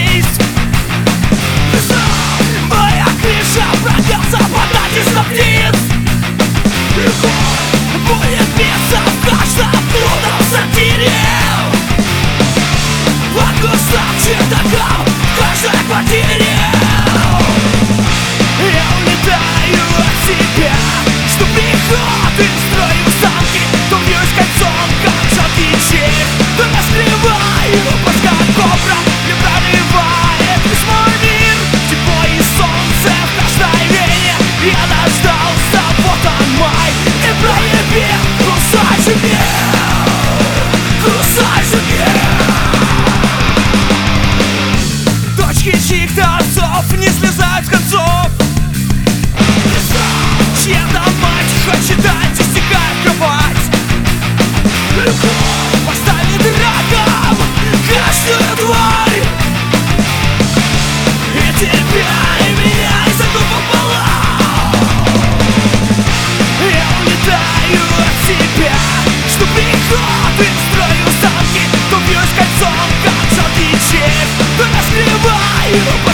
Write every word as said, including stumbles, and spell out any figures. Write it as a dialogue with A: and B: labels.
A: жизнь. Моя крыша пробьется под натиском птиц. Будет биться в каждом трудном сортире, под густым чердаком в каждой квартире. Я улетаю от себя, что приход и строю замки, то бьюсь кольцом, как жалкий червь, то раскрываю пасть, как кобра, и проливает весь мой мир. Тепло и солнце в каждой вене, я дождался, вот он май, и проявил, кусай же меня, кусай же меня. Точки чьих-то торцов не слезают с концов, чья-то мать хочет дать, истекает кровать. Любовь поставит раком каждую тварь, и тебя, и меня изогну пополам. Я улетаю от себя, что приход и строю замки, то бьюсь кольцом, как жалкий червь, то раскрываю